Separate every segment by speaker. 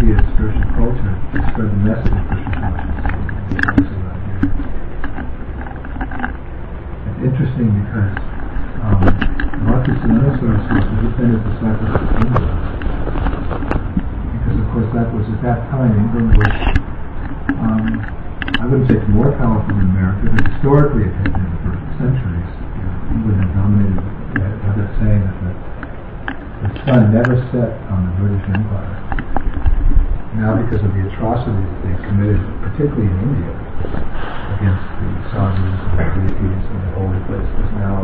Speaker 1: India spiritual culture to spread the message of Krishna consciousness. It's interesting because Bhaktisiddhanta Saraswati was then a disciple of India. Because of course that was at that time England was, I wouldn't say it's more powerful than America, but historically it had been for centuries. England had dominated. Had that saying that the sun never set on the British Empire. Now, because of the atrocities that they committed, particularly in India, against the sadhus and the deities and the holy places, now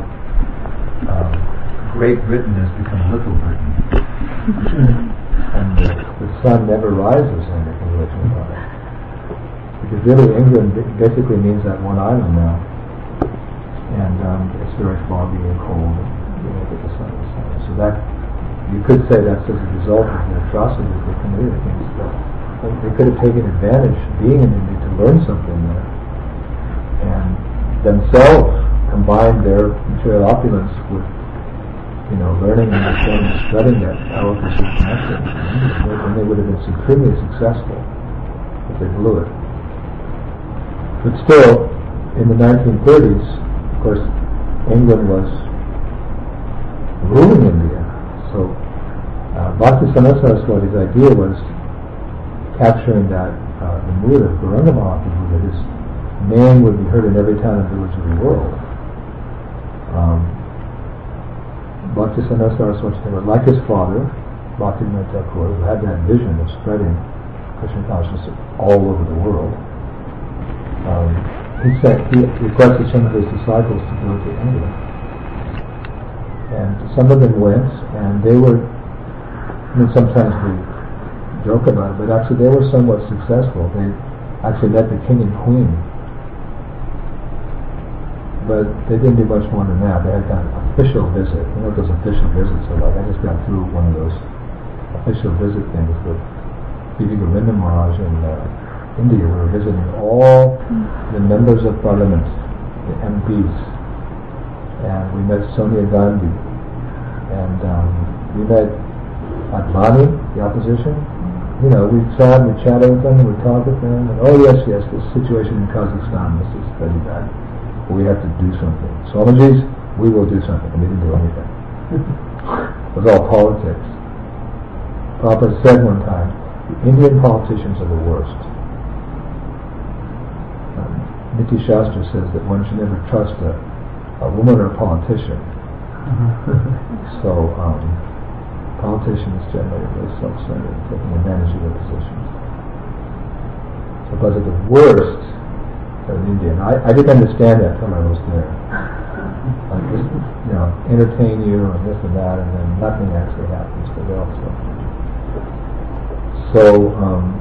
Speaker 1: Great Britain has become Little Britain. And the sun never rises in the British Empire. Because really England basically means that one island now. And it's very foggy and cold, and the sun is setting. So that, you could say that's as a result of the atrocities they committed against them. They could have taken advantage of being in India to learn something there, and themselves combined their material opulence with, learning and understanding and spreading that powerful connection, and they would have been supremely successful if they blew it. But still, in the 1930s, of course, England was ruling India. So Bhaktisiddhanta Saraswati's idea was capturing that the mood of Gauranga Mahaprabhu, that his name would be heard in every town and village of the world. Bhaktisiddhanta Saraswati, like his father, Bhaktivinoda Thakur, who had that vision of spreading Krishna consciousness all over the world, he requested some of his disciples to go to India. And some of them went, and they were, sometimes we joke about it, but actually they were somewhat successful. They actually met the king and queen. But they didn't do much more than that. They had kind of official visit. You know what those official visits are like? I just got through one of those official visit things with Bibi Govinda Maharaj in India. We were visiting all the members of parliament, the MPs, and we met Sonia Gandhi, and we met Advani, the opposition. We saw them, we chatted with them, we talked with them, and yes, the situation in Kazakhstan, this is very bad. We have to do something. Swamijis, we will do something. And we didn't do anything. It was all politics. Prabhupada said one time, the Indian politicians are the worst. Niti Shastra says that one should never trust a woman or a politician. So politicians generally are very self-centered, taking advantage of their positions. So those are the worst in India. And I didn't understand that until I was there. Like just, entertain you and this and that, and then nothing actually happens for them. So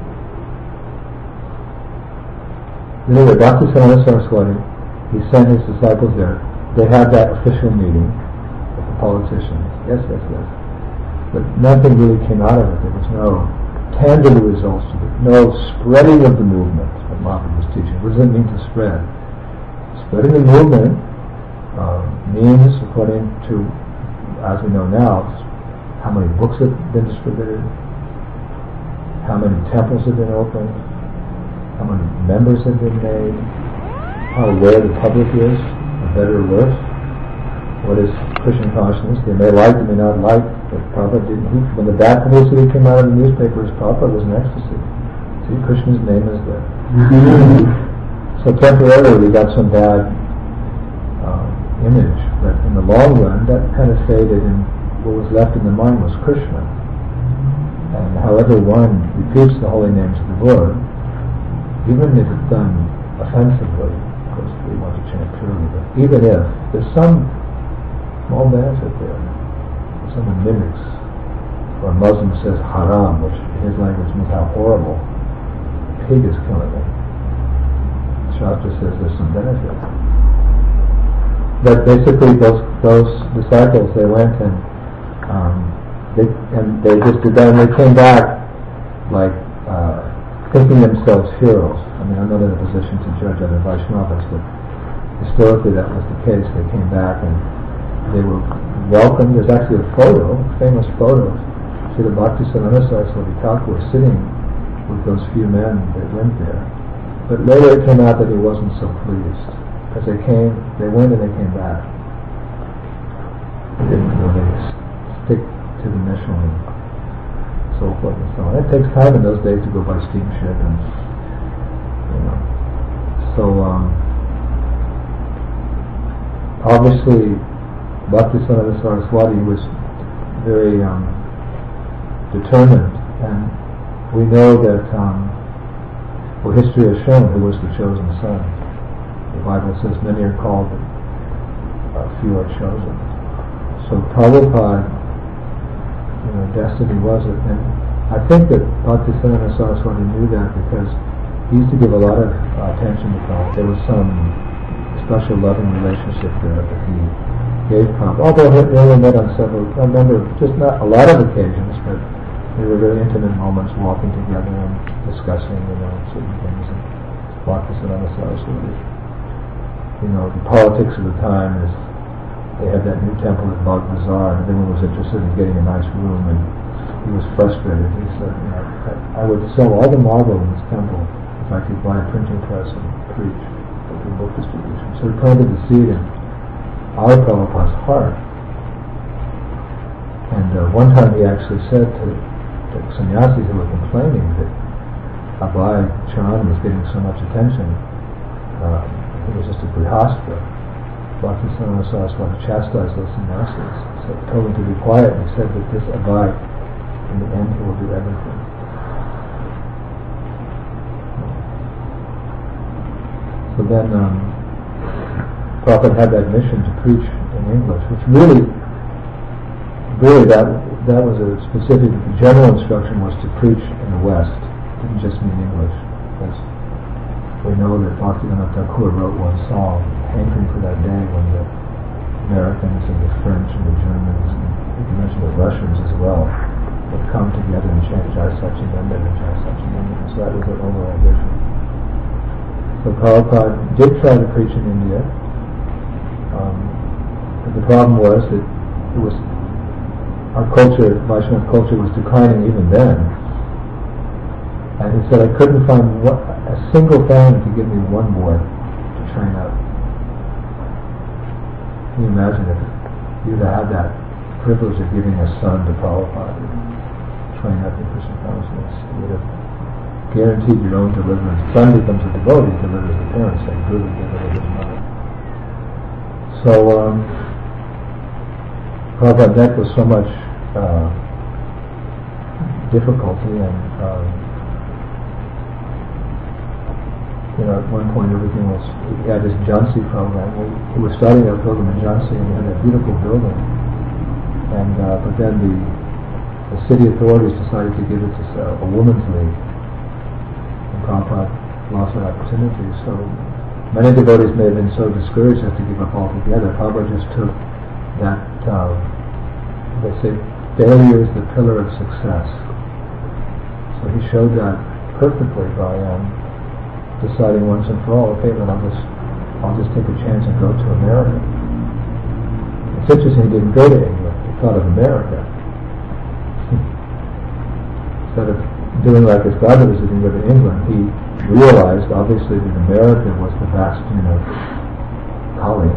Speaker 1: anyway, Bhaktisiddhanta Saraswati, he sent his disciples there. They had that official meeting with the politicians. Yes. But nothing really came out of it. There was no tangible results to it. No spreading of the movement that Mahaprabhu was teaching. What does it mean to spread? Spreading the movement means, according to, as we know now, how many books have been distributed, how many temples have been opened, how many members have been made, how aware the public is, or better or worse. What is Krishna consciousness? They may like, they may not like, but Prabhupada didn't. When the bad publicity came out in the newspapers, Prabhupada was in ecstasy. See, Krishna's name is there. So temporarily we got some bad image, but in the long run that kind of faded, and what was left in the mind was Krishna. And however one repeats the holy names of the Lord, even if it's done offensively, of course we want to chant purely, but even if there's some small benefit there, if someone mimics, or a Muslim says haram, which in his language means how horrible, a pig is killing it. Shastra says there's some benefit. But basically those disciples, they went and they just did that, and they came back like thinking themselves heroes. I mean, I'm not in a position to judge other Vaishnavas, but historically that was the case. They came back and they were welcomed. There's actually a photo, a famous photo, of Srila Bhaktisiddhanta Saraswati Thakur sitting with those few men that went there. But later it came out that he wasn't so pleased, because they went and they came back. They didn't really stick to the mission and so forth and so on. It takes time in those days to go by steamship, and so obviously Bhaktisiddhanta Saraswati was very determined, and we know that history has shown who was the chosen son. The Bible says many are called, but few are chosen. So Prabhupada, destiny was it, and I think that Bhaktisiddhanta Saraswati knew that, because he used to give a lot of attention to Prabhupada. There was some special loving relationship there that he gave Prabhupada. Although they only met on a number of, just not a lot of occasions, but they were very intimate moments, walking together and discussing, certain things. And Bhaktisiddhanta Saraswati, the politics of the time is they had that new temple at Bagh Bazaar, and everyone was interested in getting a nice room, and he was frustrated. He said, I would sell all the marble in this temple if I could buy a printing press and preach for book distribution. So he planted the seed in our Prabhupada's heart. And one time he actually said to sannyasis who were complaining that Abhay Charan was getting so much attention, it was just a grihastha. Bhaktisiddhanta Saraswati chastised those sannyasis, told them to be quiet, and he said that this Abhay, in the end, he will do everything. So then Prabhupada had that mission to preach in English, which really that was a specific, general instruction was to preach in the West. It didn't just mean English. Because we know that Bhaktivinoda Thakur wrote one song, hankering for that day when the Americans and the French and the Germans, and you can mention the Russians as well, would come together and chant Jai Satchidananda and Jai Satchidananda. So that was their overall vision. So Prabhupada did try to preach in India, but the problem was that our culture, Vaishnava culture, was declining even then. And he said, I couldn't find a single family to give me one boy to train up. Can you imagine if you'd have had that privilege of giving a son to Prabhupada to train up in Krishna consciousness? You would have guaranteed your own deliverance. Son becomes a devotee, delivers the parents, and Guru delivers his mother. So Prabhupada met with so much difficulty, and at one point everything was, he had this Jhansi program. He was starting a program in Jhansi, and he had a beautiful building, and but then the city authorities decided to give it to a women's league, and Prabhupada lost that opportunity. So many devotees may have been so discouraged as to give up altogether. Prabhupada just took that, they say, failure is the pillar of success. So he showed that perfectly by deciding once and for all, okay, then I'll just take a chance and go to America. It's interesting he didn't go to England. He thought of America. Instead of doing like his father was doing, go to England, he realized, obviously, that America was the bastion of Kali.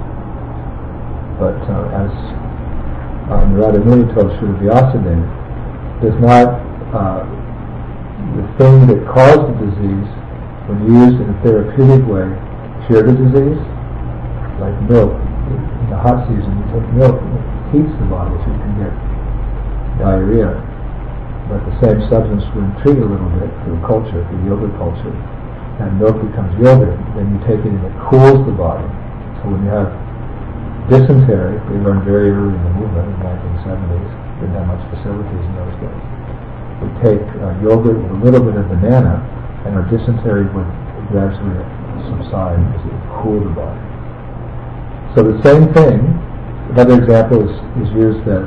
Speaker 1: But as Narada Muni told Srila Vyasadeva, does not the thing that caused the disease, when used in a therapeutic way, cure the disease? Like milk. In the hot season, you take milk, and it heats the body, so you can get diarrhea. But the same substance will intrigue a little bit through culture, through yoga culture, and milk becomes yogurt. Then you take it and it cools the body. So when you have dysentery, we learned very early in the movement in the 1970s, didn't have much facilities in those days. We take yogurt with a little bit of banana, and our dysentery would gradually subside as it would cool the body. So the same thing, another example is used that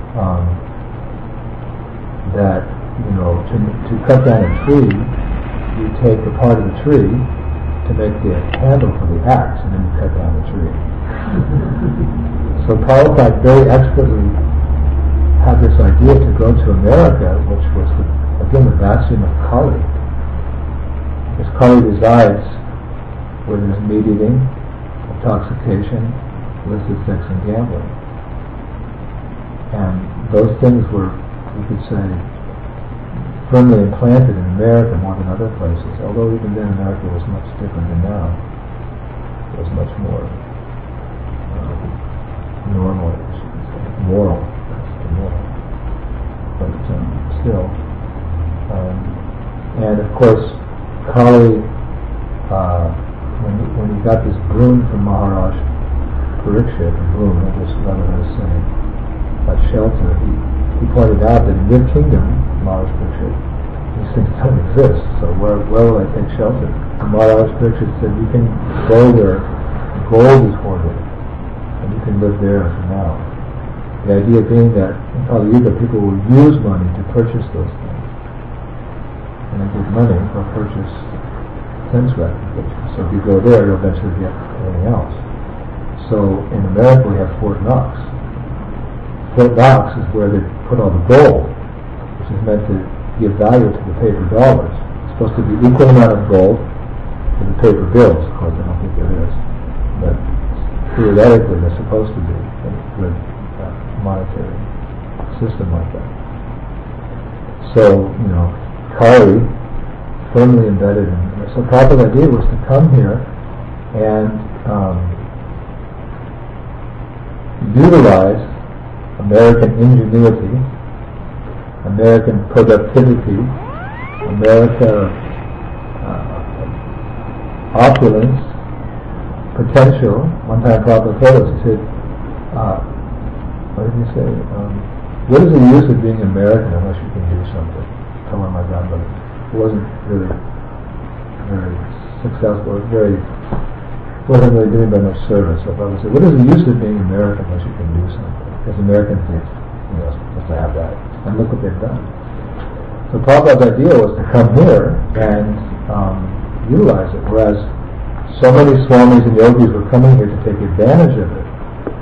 Speaker 1: to cut down a tree, you take a part of the tree to make the handle for the axe, and then you cut down the tree. So Prabhupada very expertly had this idea to go to America, which was a again, the bastion of Kali. Because Kali resides where there's meat eating, intoxication, illicit sex, and gambling. And those things were, you could say, firmly implanted in America more than other places. Although even then America was much different than now. It was much more normal, moral. But still. And of course, Kali, when he got this boon from Maharaj Parikshit, rather than saying, that shelter, he pointed out that in your kingdom, Maharaj Parikshit, these things don't exist, so where will I take shelter? And Maharaj Parikshit said, you can go where gold is hoarded, and you can live there for now. The idea being that in Kali Yuga, people will use money to purchase those things. And they give money, they'll purchase sense gratification. So if you go there, you'll eventually get everything else. So in America, we have Fort Knox. Fort Knox is where they put all the gold, which is meant to give value to the paper dollars. It's supposed to be equal amount of gold to the paper bills. Of course, I don't think there is. But theoretically, they're supposed to be in a good monetary system like that. So, Kali, firmly embedded in there. So Prabhupada's idea was to come here and utilize American ingenuity, American productivity, American opulence, potential. One time Prabhupada told us, he said, what did he say? What is the use of being American unless you can do something? I told one of my grandmothers. It wasn't really very successful. Wasn't really doing very much service. So Prabhupada said, what is the use of being American unless you can do something? Because Americans think, supposed to have that. And look what they've done. So Prabhupada's idea was to come here and utilize it, whereas so many swamis and yogis were coming here to take advantage of it.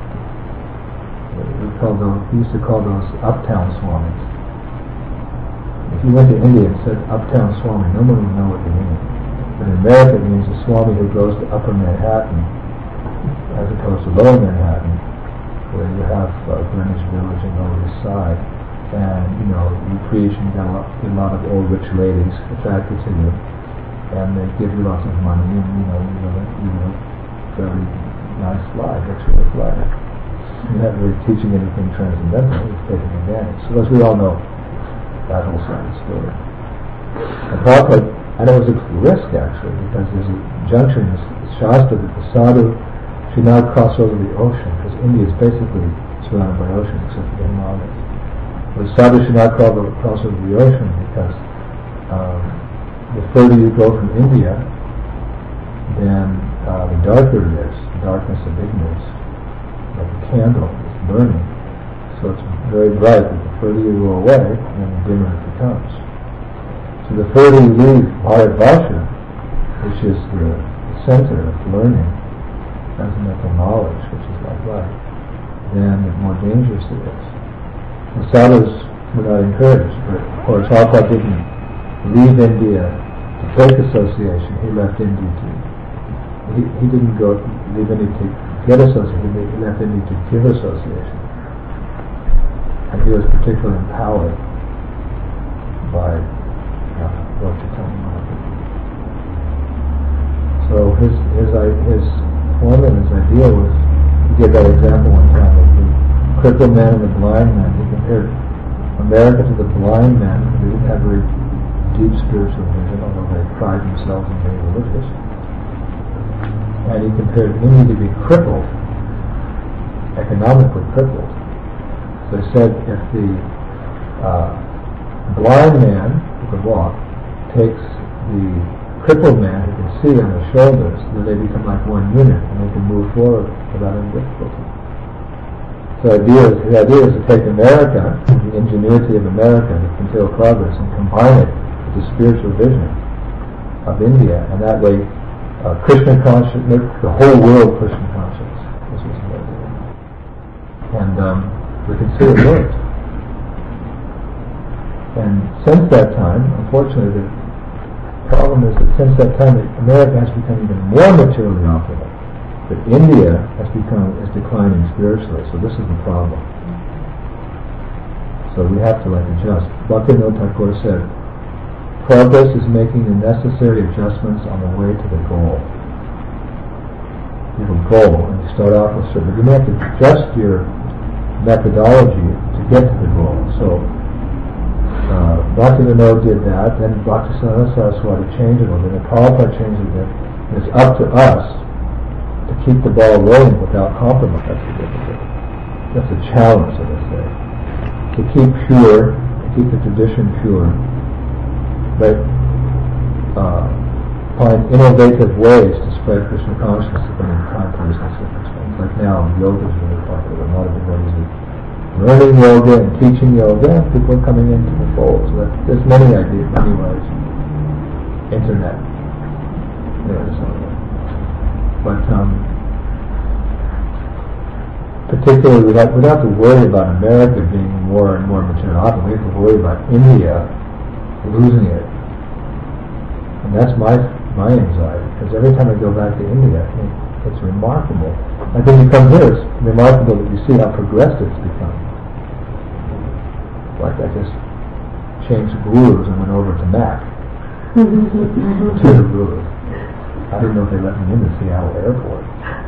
Speaker 1: We used to call those uptown swamis. If you went to India and said uptown swami, no one would know what they mean. But in America it means a swami who goes to upper Manhattan as opposed to lower Manhattan, where you have Greenwich Village and Lower East Side. And, you preach and you got a lot of old rich ladies attracted to you. And they give you lots of money and, you know, very nice life, extra life. You're not really teaching anything transcendental, it's taking advantage. So as we all know, that whole side of the story. And it was a risk actually, because there's a junction in the Shastra that the sadhu should not cross over the ocean, because India is basically surrounded by ocean except for the Himalayas. The sadhu should not cross over the ocean because the further you go from India, then the darker it is, the darkness of ignorance. Like a candle, it's burning. So it's very bright, but the further you go away, then the dimmer it becomes. So the further you leave Bharatvarsha, which is the center of learning, transcendental knowledge, which is like light, then the more dangerous it is. The sadhus were not encouraged, but of course Prabhupada didn't leave India to take association, he left India he didn't leave India to get association, he left India to give association. And he was particularly empowered by Lord Chaitanya Mahaprabhu. So his formula, his idea was, he gave that example one time of the crippled man and the blind man. He compared America to the blind man, who didn't have very deep spiritual vision, although they pride themselves in being religious. And he compared India to be crippled, economically crippled. So he said if the blind man who can walk takes the crippled man who can see on his shoulders, then they become like one unit and they can move forward without any difficulty. So the idea is to take America, the ingenuity of America, the material progress, and combine it with the spiritual vision of India, and that way Krishna conscious, make the whole world Krishna conscious. This is the idea. And we can see it worked. And since that time, unfortunately, the problem is that since that time, America has become even more materially opulent. But India is declining spiritually, so this is the problem. So we have to adjust. Bhaktivinoda Thakur said, progress is making the necessary adjustments on the way to the goal. You have a goal, and you start off with certain, but you have to adjust your methodology to get to the goal. So Bhaktivinoda did that, then Bhaktisiddhanta Saraswati changed it a little bit, and Prabhupada changed it a bit. It's up to us to keep the ball rolling without compromise. That's the difficulty. That's a challenge, so to say. To keep pure, to keep the tradition pure, but find innovative ways to spread Krishna consciousness at any time, place, and circumstance. Like now, yoga is really popular. A lot of people are learning yoga and teaching yoga, and people are coming into the fold. So there's many ideas, many ways. Internet. But particularly, we don't have to worry about America being more and more material opulent. We have to worry about India losing it. And that's my anxiety, because every time I go back to India, I think it's remarkable. I think you come here, it's remarkable that you see how progressive it's become. Like I just changed gurus and went over to Mac. To the gurus. I didn't know if they let me in the Seattle airport.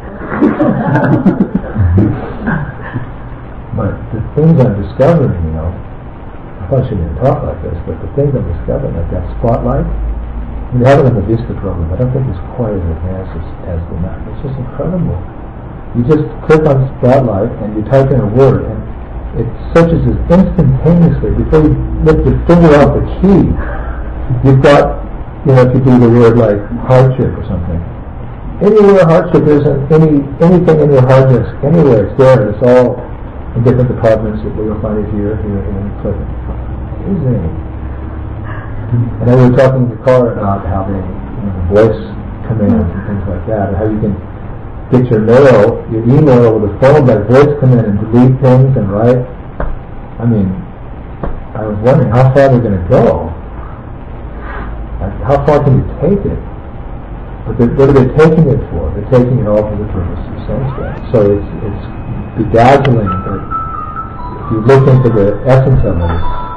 Speaker 1: But the things I'm discovering, I probably shouldn't even talk like this, but the things I'm discovering, like that spotlight, we have it in the Vista program. I don't think it's quite as advanced as the Mac. It's just incredible. You just click on Spotlight and you type in a word, and it searches it instantaneously. Before you lift your finger off the key, you've got, if you do the word like hardship or something. Anywhere hardship isn't, anything in your hard disk, anywhere it's there. It's all in different departments. You'll find it here, and click it. Amazing. And then we were talking to Carl about how the voice commands and things like that, and how you can get your mail, your email over the phone by voice command and delete things and write. I mean, I was wondering how far they're going to go. How far can you take it? But what are they taking it for? They're taking it all for the purpose of sense. So it's bedazzling, but if you look into the essence of it,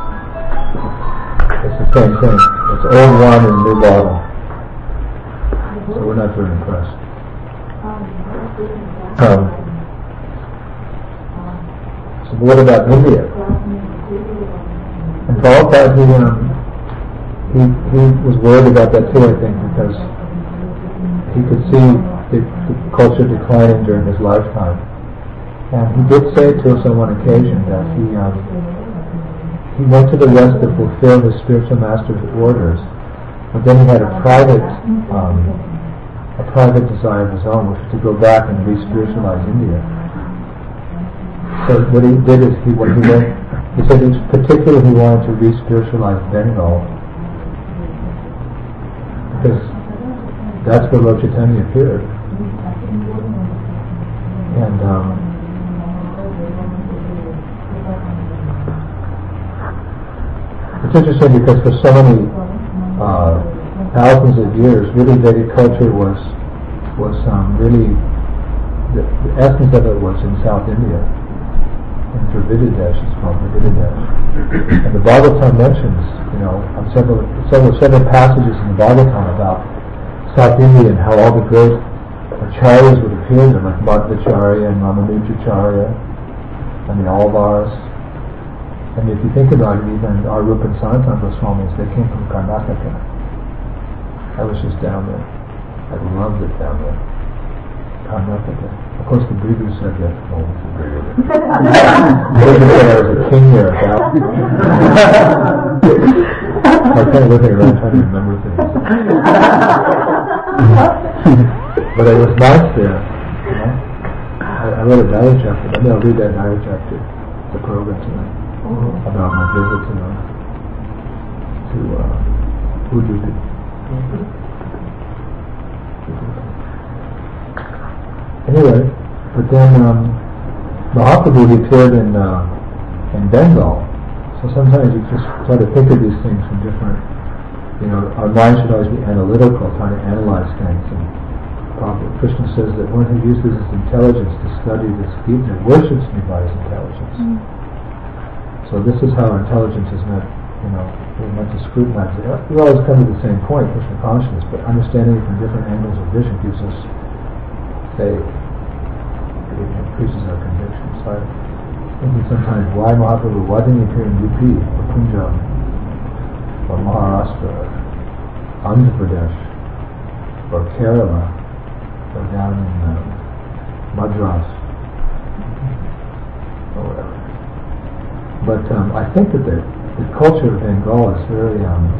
Speaker 1: it's the same thing. It's old wine in a new bottle. So we're not very impressed. So what about India? And Prabhupada, he was worried about that too, I think, because he could see the culture declining during his lifetime. And he did say to us on one occasion that he went to the West to fulfill his spiritual master's orders, but then he had a private desire of his own, which was to go back and re-spiritualize India. So what he did is he said particularly he wanted to re-spiritualize Bengal, because that's where Lord Chaitanya appeared. And it's interesting because for so many thousands of years, really Vedic culture was really the essence of it was in South India, in Dravidadesh. It's called Dravidadesh. And the Bhagavatam mentions, on several passages in the Bhagavatam about South India and how all the great acharyas would appear there, like Madhvacharya and Ramanujacharya and the Alvars. And if you think about it, even our Rupa and Sanatana Goswamis, they came from Karnataka. I was just down there. I loved it down there. Karnataka. Of course, the Brihdu said that. Oh, it's a Brihdu. Brihdu said I was a king there. I was kind of looking around trying to remember things. But it was nice there. I read a diary chapter. Maybe I'll read that diary chapter, the program tonight, about my visit to Udupi. Anyway, but then Mahaprabhu appeared in Bengal. So So sometimes you just try to think of these things from different, our mind should always be analytical, trying to analyze things. And Prabhupada Krishna says that one who uses his intelligence to study this Gita worships me by his intelligence. So this is how intelligence is meant, we're meant to scrutinize it. We always come to the same point, Krishna consciousness, but understanding it from different angles of vision gives us faith. It increases our conviction. So I'm thinking sometimes, why Mahaprabhu, why didn't he appear in UP, or Punjab, or Maharashtra, or Andhra Pradesh, or Kerala, or down in Madras, or whatever. But I think that the culture of Bengal is very,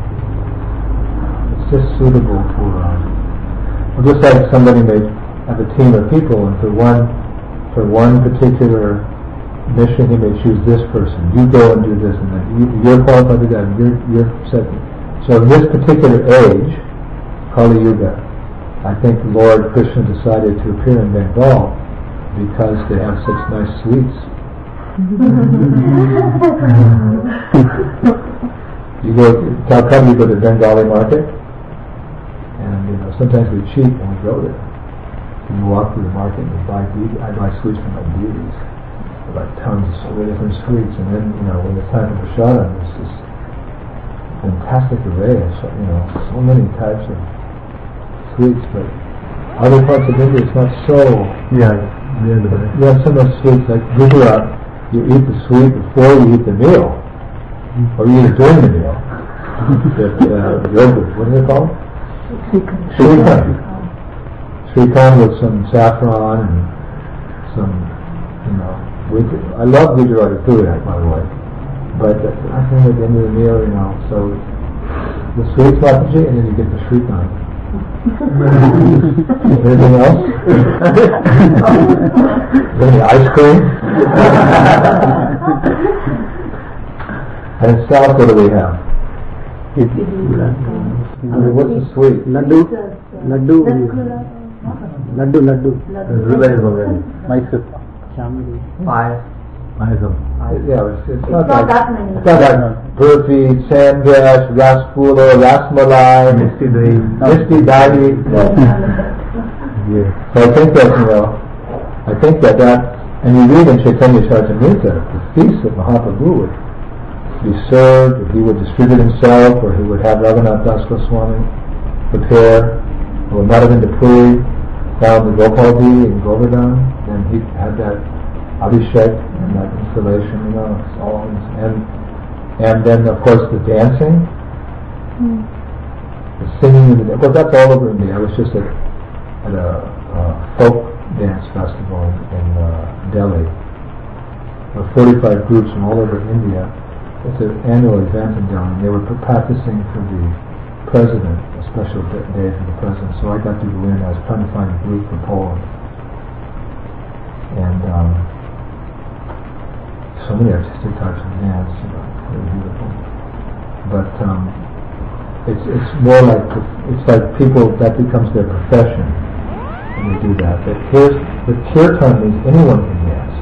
Speaker 1: it's just suitable for, just like somebody may have a team of people, and for one particular mission he may choose this person. You go and do this, and then you're qualified to do that, and you're set. So in this particular age, Kali Yuga, I think Lord Krishna decided to appear in Bengal because they have such nice sweets. You go to Calcutta, you go to Bengali market, and sometimes we cheat when we go there. And you walk through the market and you buy I buy sweets from my deities. I buy tons of different sweets, and then when it's time for prasadam, there's this fantastic array of so many types of sweets. But other parts of India, it's not so. You have so much sweets like Gujarat. You eat the sweet before you eat the meal, or you eat it during the meal. Yogurt, what is it called? Shrikand. Shrikand with some saffron and some, I love Gujarati food, by the way. But I think at the end of the meal, so the sweet Mataji, and then you get the Shrikand. Anything else? Is there any ice cream? And south, what do we have? What's the sweet?
Speaker 2: Laddu. Mysore.
Speaker 1: Yeah, it's not that many. It's not like burfi, sandesh, rasgulla, rasmalai, misti dahi. So I think that, and you read in Chaitanya Charitamrita, the feast of Mahaprabhu would be served, or he would distribute himself, or he would have Raghunath Das Goswami prepare, or Madhavendra Puri found the Gopalji in Govardhan, and he had that Abhishek and that installation, songs, and then of course the dancing, the singing, of course that's all over India. I was just at a folk dance festival in Delhi. There were 45 groups from all over India. It's an annual event in Delhi, and they were practicing for the president, a special day for the president. So I got to go in. I was trying to find a group for Poland, and so many artistic types of dance, very beautiful. But it's more like it's like people, that becomes their profession when they do that. But kirtan means anyone can dance.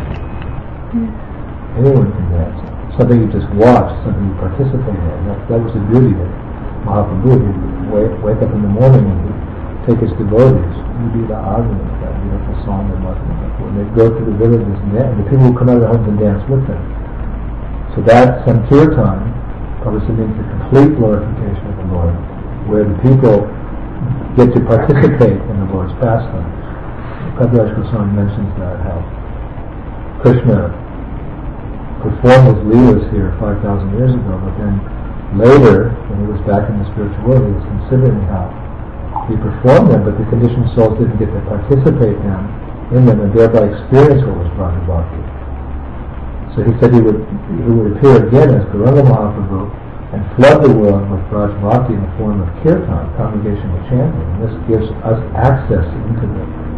Speaker 1: Anyone can dance. Something you just watch, something you participate in. That was the beauty of Mahaprabhu. He'd wake up in the morning and he'd take his devotees, he'd do the argument, that beautiful song and whatnot. And they'd go to the villages and the people would come out of their homes and dance with them. So that Sankirtan obviously means the complete glorification of the Lord, where the people get to participate in the Lord's pastimes. Kaviraj Goswami mentions that, how Krishna performed his leelas here 5,000 years ago, but then later, when he was back in the spiritual world, he was considering how he performed them, but the conditioned souls didn't get to participate in them and thereby experience what was Braja Bhakti. So he said he would appear again as Gauranga Mahaprabhu and flood the world with Braja Bhakti in the form of kirtan, congregational chanting. And this gives us access into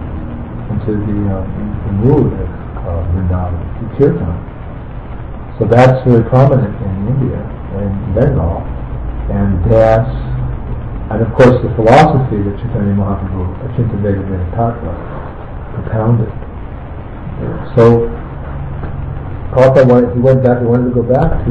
Speaker 1: the mood of Vrindavan, the kirtan. So that's very prominent in India, in Bengal, and dance, and of course the philosophy that Chaitanya Mahaprabhu, Achinta Veda Tattva, propounded. So Prabhupada he wanted to go back to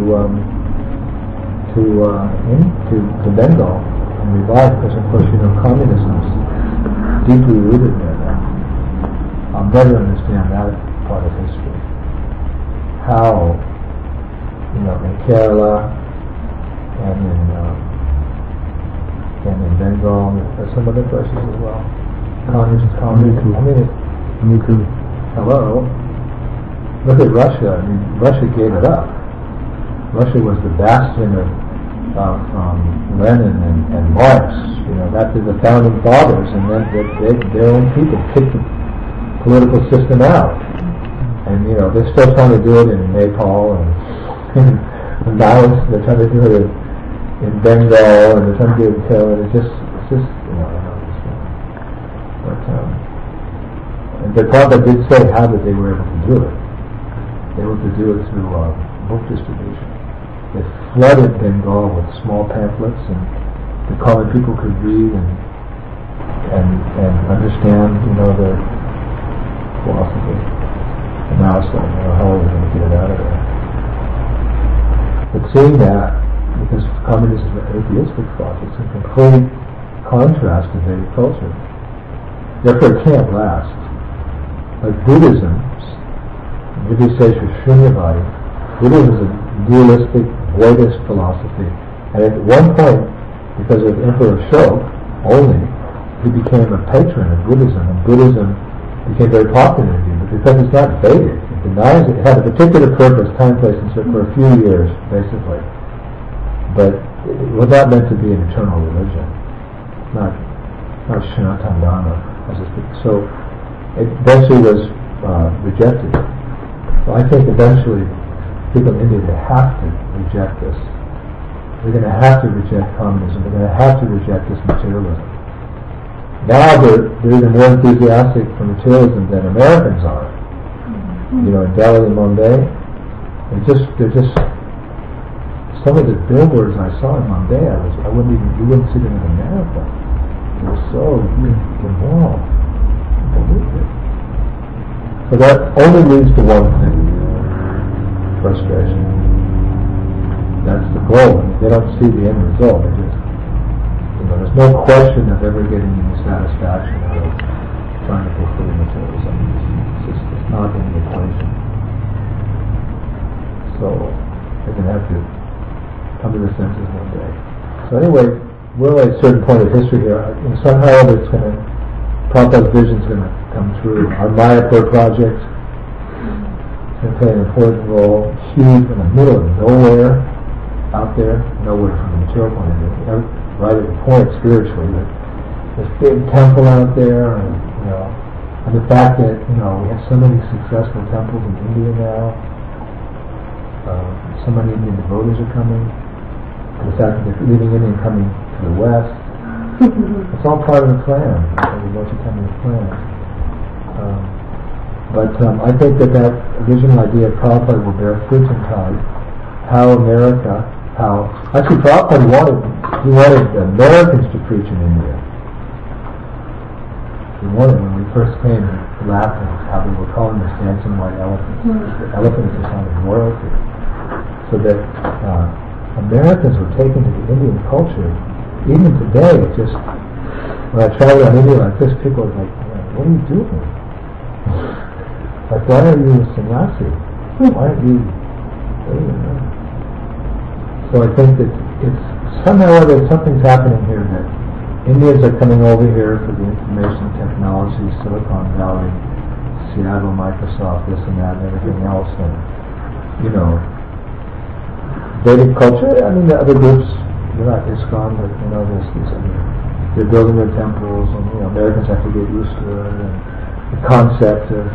Speaker 1: Bengal and revive, because of course communism is deeply rooted there now. I'll never understand that part of history. How in Kerala and in Bengal, and some other places as well. Communism. Me too. Hello. Look at Russia. I mean, Russia gave it up. Russia was the bastion of Lenin and Marx. That is the founding fathers, and then their own people kicked the political system out. And they're still trying to do it in Nepal, and now they're trying to do it in Bengal, and they're trying to do it in Kerala. It's just I don't understand. But Prabhupada did say how that they were able to do it. They were able to do it through book distribution. They flooded Bengal with small pamphlets, and the colored people could read and understand, their philosophy. And now it's like, how are we going to get it out of there? But seeing that, because communism is an atheistic thought, it's in complete contrast to Vedic culture. Therefore, it can't last. Like Buddhism, Nirvisesha Shunyavadi, Buddhism is a dualistic, voidist philosophy. And at one point, because of Emperor Ashoka only, he became a patron of Buddhism, and Buddhism became very popular in India. But because it's not Vedic, it denies it. It had a particular purpose, time, place, and so for a few years, basically. But it was not meant to be an eternal religion. Not Sanatana Dharma. So it eventually was rejected. So I think eventually people in India, they have to reject this. They're going to have to reject communism. They're going to have to reject this materialism. Now they're even more enthusiastic for materialism than Americans are. In Delhi and Mumbai, they're just some of the billboards I saw in Mumbai, you wouldn't see them in America. They were so immoral. Unbelievable. So that only leads to one thing: frustration. That's the goal. They don't see the end result. They just, there's no question of ever getting any satisfaction out of trying to fulfill materialism. It's not in the equation. So they're going to have to come to their senses one day. So anyway, we're at a certain point of history here. Somehow Prabhupada's vision is going to come true. Our Mayapur project is going to play an important role. Huge, in the middle of nowhere, out there, nowhere from the material point of view. Right at the point spiritually, that this big temple out there, and the fact that we have so many successful temples in India now. So many Indian devotees are coming. And the fact that they're leaving India and coming to the West. It's all part of the plan. The multi-temporal plan. But I think that original idea of Prabhupada will bear fruit in time. Actually Prabhupada wanted Americans to preach in India. He wanted, when we first came, he laughed at how they were calling us dancing white elephants. The elephant is a sign of royalty. So that Americans were taken to the Indian culture. Even today, when I travel around India like this, people are like, what are you doing? Like, why are you a sannyasi? Why aren't you... So I think that it's somehow there's something's happening here, that Indians are coming over here for the information technology, Silicon Valley, Seattle, Microsoft, this and that, and everything else, and Vedic culture. I mean, the other groups, they're not ISKCON, but they're building their temples, and Americans have to get used to it, and the concept of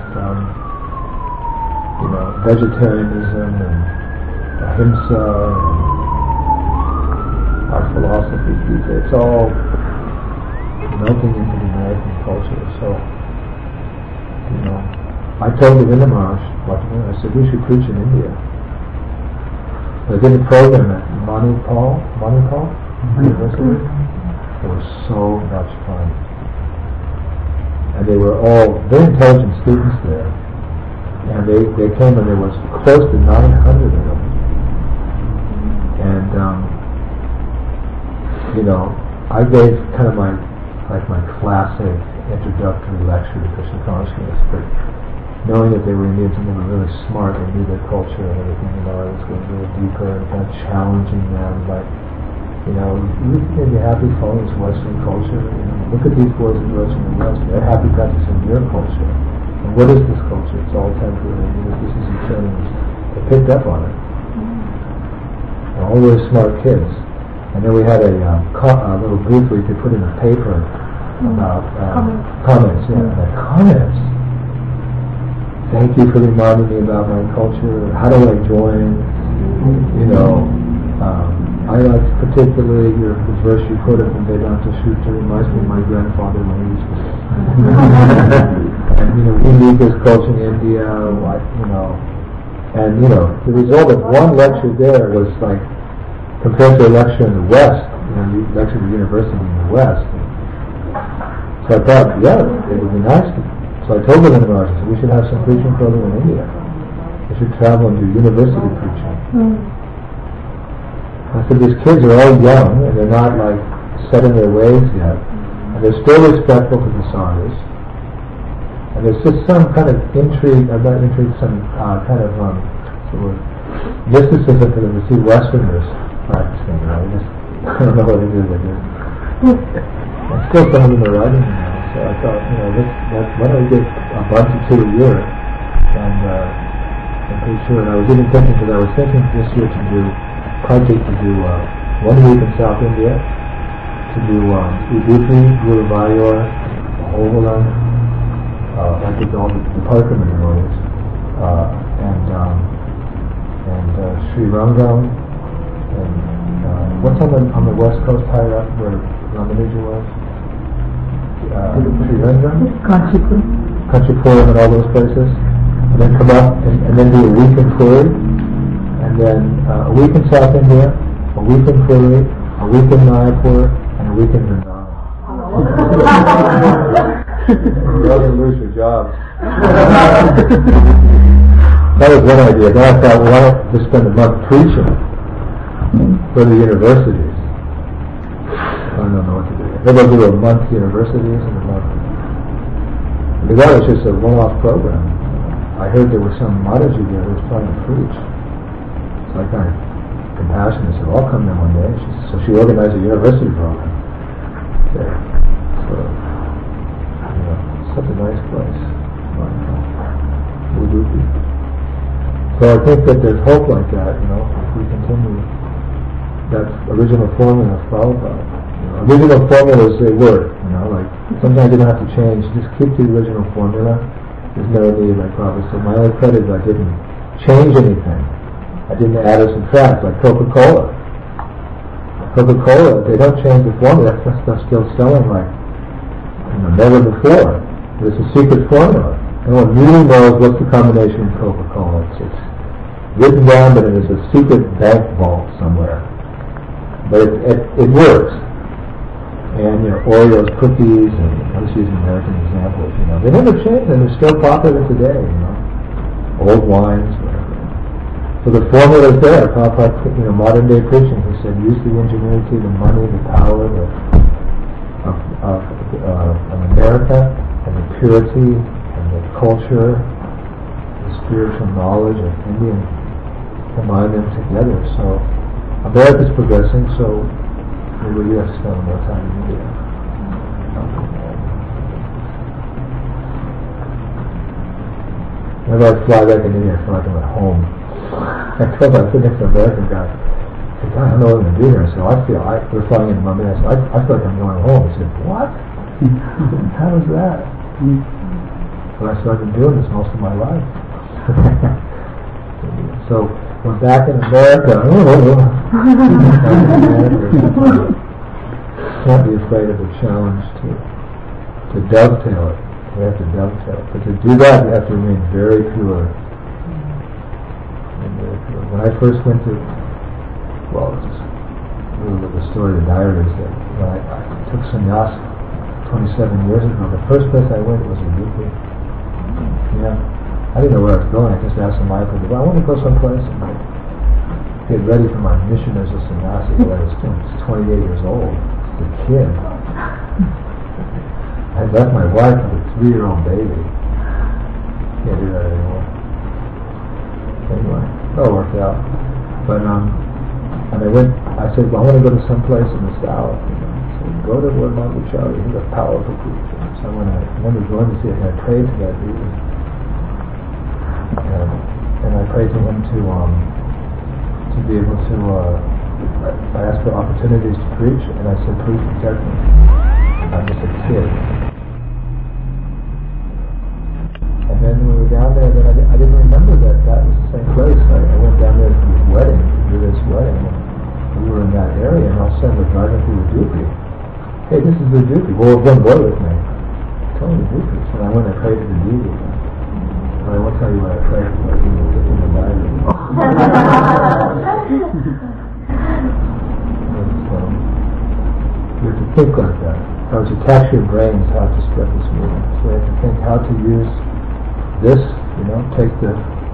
Speaker 1: vegetarianism and ahimsa and our philosophy, it's all melting into the American culture. So, I told the Vinda Maharaj, I said, we should preach in India. I did a program at Manipal University. It was so much fun. And they were all very intelligent students there. And they came and there was close to 900 of them. And, I gave kind of my classic introductory lecture to Krishna consciousness, but knowing that they were Indians and they were really smart, they knew their culture and everything, I was going a little deeper and kind of challenging them, like, you can be happy following this Western culture. Look at these boys and girls from the West. They're happy practicing your culture. And what is this culture? It's all temporary. This is eternal. They picked up on it. And all really smart kids. And then we had a little booth where you could put in a paper about comments. Yeah, and the comments. Thank you for reminding me about my culture. How do I join? I like particularly the verse you quoted from Vedanta Sutra. Reminds me of my grandfather when he used to. And he lived this culture in India, and the result of one lecture there was like compared to a lecture in the West. You lecture at the university in the West. So I thought, it would be nice to. So I told the Maharaj, I said, we should have some preaching program in India. We should travel and do university preaching. I said, these kids are all young, and they're not like set in their ways yet, and they're still respectful to the sadhus. And there's just some kind of intrigue, some kind of mysticism for them to see Westerners practicing. I don't know what it is they do. And still some of them are writing now. So I thought, why don't we get a bunch or two a year? And I'm pretty sure. And I was even thinking, because I was thinking this year to do project to do 1 week in South India, to do Udupi, Guruvayur, Hoveland, I did all the Parkman devotees, and Sri Rangam, and what's on the west coast higher up where Ramanuja was? Sri Rangam? Kanchipur and all those places, and then come up and then do a week in Puri. And then a week in South India, a week in Puri, a week in Mayapur, and a week in Vrindavan. You're all going to lose your jobs. That was one idea. Then I thought, why don't we spend a month preaching for the universities? I don't know what to do. Maybe I'll do a month universities and a month. Because that was just a one-off program. I heard there was some Mataji there who was trying to preach. I kind of compassionate, said, I'll come there one day. So she organized a university program there. So, such a nice place. Udupi. So I think that there's hope like that, if we continue that original formula of Prabhupada. Original formulas, they work, like sometimes you don't have to change, just keep the original formula. There's no need, like Prabhupada said. My only credit is I didn't change anything. I didn't add or subtract, like Coca-Cola. Coca-Cola, they don't change the formula, that stuff's still selling like never before. But it's a secret formula. No one really knows what's the combination of Coca-Cola. It's written down, but it is a secret bank vault somewhere. But it works. And Oreos, cookies, and I'm just using American examples. They never change, and they're still popular today. Old wines, whatever. So the formula is there. Prabhupada, modern day preaching, he said, use the ingenuity, the money, the power of America, and the purity, and the culture, the spiritual knowledge of India, and combine them together. So America's progressing, so maybe we have to spend more time in India. Whenever I fly back in India, I feel like I'm at home. I told my next American guy, I said, I don't know what I'm going to do here. I said, we're flying into Mumbai. I said, I feel like I'm going home. He said, what? How is that? Well, I said, I've been doing this most of my life. So, we're back in America. Can't be afraid of the challenge to dovetail it. We have to dovetail it. But to do that, we have to remain very pure. When I first went to, it's just a little bit of the story of the diary is that when I took sannyas 27 years ago, the first place I went was Udupi. Yeah. I didn't know where I was going. I just asked the Mayapur, well, I want to go someplace and get ready for my mission as a sannyasi. Well, I was 28 years old, a kid. I had left my wife with a 3-year-old baby. Can't do that anymore. Anyway, it all worked out. But and I said, well, I want to go to some place in the south. So go to where Madhvacharya, he's a powerful preacher. So I remember going to see it, and I prayed to that dude. And I prayed to him to be able to, I asked for opportunities to preach, and I said, please protect me. I'm just a kid. And then when we were down there, then I didn't remember that was the same place. I went down there to this wedding, to do this wedding, and we were in that area, and all of a sudden we're driving through the Dupi. Hey, this is the Dupi. Well, one boy with me. Tell me the Dupi. So I went and prayed to the Dupi. I won't tell you what I prayed for, it's in the Bible. You have to think like that. How to tax your brains, how to spread this movement. So you have to think how to use this, take the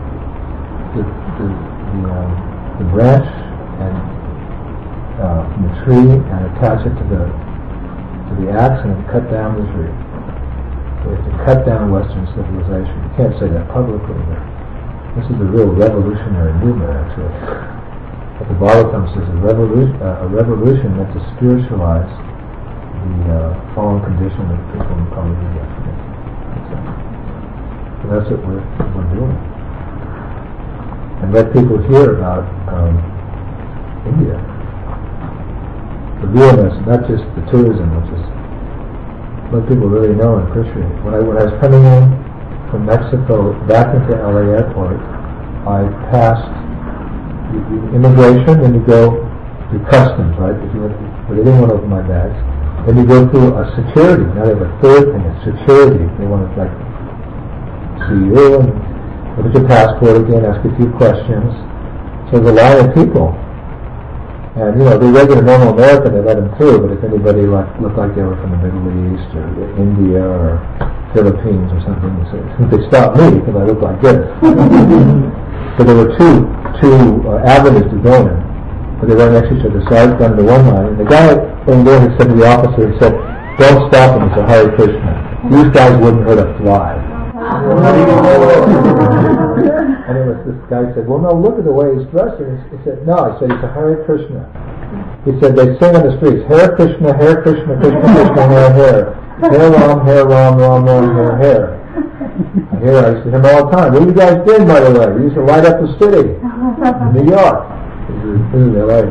Speaker 1: branch and from the tree and attach it to the axe and cut down the tree. So we have to cut down Western civilization. You can't say that publicly, but this is a real revolutionary movement, actually. What the Bhagavatam says, a revolution meant to spiritualize the fallen condition of people in Kali Yuga. So that's what we're doing. And let people hear about India. The realness, not just the tourism, which is let people really know and appreciate. When I was coming in from Mexico back into LA airport, I passed the immigration, and you go to customs, right? But they didn't want to open my bags. Then you go through a security. Now they have a third thing, it's security. They want to see you and look at your passport again, ask a few questions. So there's a line of people. And the regular normal American, they let them through, but if anybody looked like they were from the Middle East or India or Philippines or something, they stopped me because I looked like this. So there were two avenues to go in, but they were next to each other. So I went into one line, and the guy in there had said to the officer, he said, "Don't stop him, it's a Hare Krishna. These guys wouldn't hurt a fly." And it was this guy said, "Well, no, look at the way he's dressing." He said, "No," I said, "It's a Hare Krishna." He said, "They sing on the streets, Hare Krishna, Hare Krishna, Krishna Krishna, Hare Hare. Hare Ram, Hare Ram, Ram Ram, Hare Hare." I used to hear him all the time. What you guys did, by the way? We used to light up the city in New York. This is LA.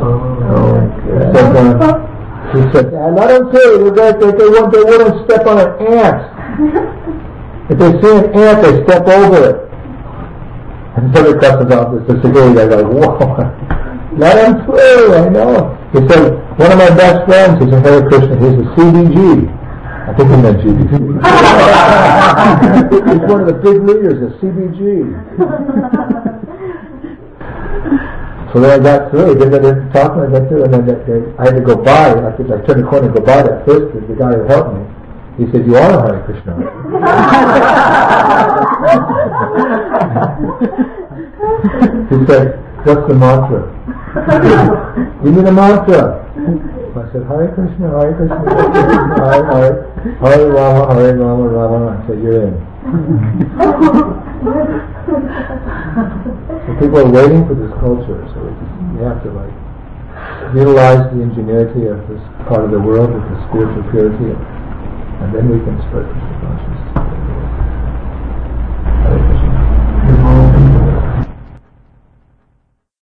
Speaker 1: He said, "Let them see. They wouldn't step on an ant. If they see an ant, they step over it." And so the customs officer, the security guy goes, "Whoa, let him through, I know." He said, "One of my best friends is a Hare Krishna, he's a CBG. I think he meant GBG. He's one of the big leaders of CBG. So then I got through, then they didn't talk, and I got through, and then I had to go by, I turned the corner and go by that first, the guy who helped me. He said, "You are a Hare Krishna." He said, "What's the mantra?" "Give me the mantra." I said, "Hare Krishna, Hare Krishna, Hare Krishna, Hare Rama, Hare Rama, Rama." I said, "You're in." So people are waiting for this culture, so you have to utilize the ingenuity of this part of the world with the spiritual purity, and then we can spread Krishna consciousness.